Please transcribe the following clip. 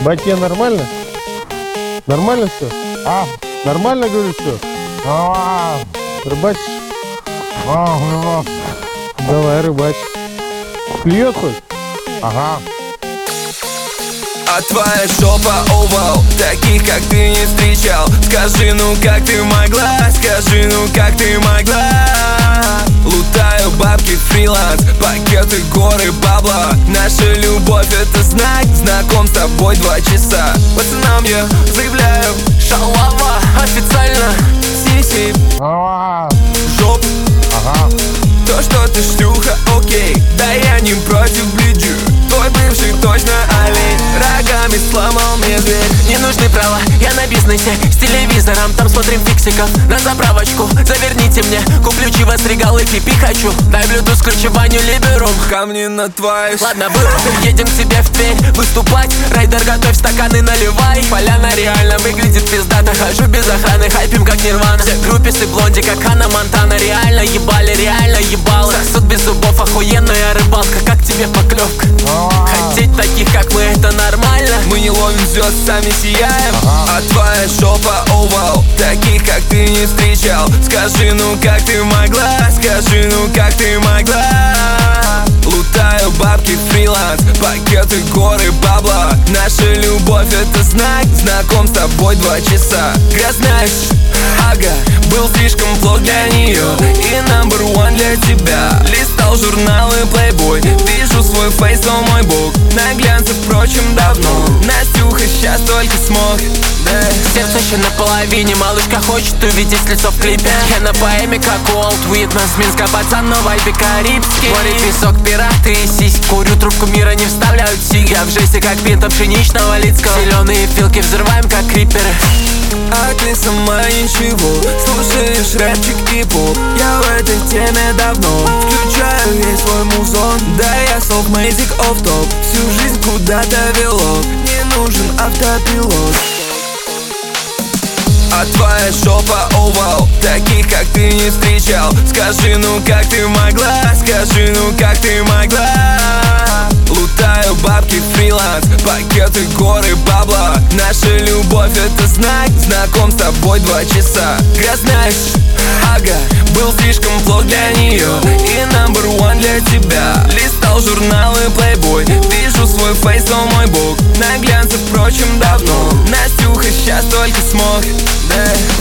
Батя, нормально? Нормально все? А? Нормально, говорю, все? Рыбачишь? Давай, рыбачь. Клюет хоть? Ага. А твоя жопа овал, таких как ты не встречал. Скажи, ну как ты могла, скажи, ну как ты могла. Лутаю бабки, фриланс, пакеты, горы, бабла. Наша любовь это знак, знаком с тобой 2 часа. Пацанам я заявляю, шалава, официально, сиси, жоп. Ага. То, что ты шлюха, окей, да я не против, блиджу. Твой бывший точно олень, рогами сломал мне дверь. Не нужны права, я на бизнесе, с телевизором, там смотрим фиксиков. На заправочку, заверните мне, куплю чивас, регал и пипи хочу. Дай блютуз ключеванию либерум. Камни на твою. Ладно, вырубим, едем к тебе в Тверь выступать. Райдер, готовь стаканы, наливай. Поляна реально выглядит пиздато, хожу без охраны, хайпим как Нирвана. Все групписы, блонди, как Ханна Монтана. Реально ебали, реально ебалы. Сосуд без зубов, охуенная рыбалка. Как тебе поклевка? Хотеть таких, как мы, это нормально. Мы не ловим звезд, сами сияем. А твоя жопа овал, таких как ты не встречал. Скажи, ну как ты могла, скажи, ну как ты могла. Лутаю бабки, фриланс, пакеты, горы, бабла. Наша любовь это знак, знаком с тобой 2 часа. Грязная ага, был слишком плох для нее и number one для тебя. Листал журналы Playboy, вижу свой фейс, о мой бог. На глянце, впрочем, давно. Настюха сейчас только смог, да. Сердце еще наполовине, малышка хочет увидеть лицо в клипе. Я на поэме, как Уолт Уитмен. С Минска пацан, но вайбе карибский. Море, песок, пираты и сиськи. Курю трубку, мира не вставляют сиги. Я в жести, как пинта пшеничного лицкого. Зеленые филки взрываем, как криперы. А ты сама ничего, слушаешь рэпчик и поп. Я в этой теме давно, включаю весь свой музон. Да, я soulmatic офф-топ, всю жизнь куда-то вело. Не нужен автопилот. А твоя жопа овал, таких как ты не встречал. Скажи, ну как ты могла, скажи, ну как ты могла. Лутаю бабки, фриланс, пакеты, горы, бабла. Наша любовь это знак, знаком с тобой 2 часа. Грязная ага, был слишком плох для нее и number one для тебя. Листал журналы Playboy, вижу свой фейс, о мой бог. На глянце, впрочем, давно. Настюха сейчас только смог, да.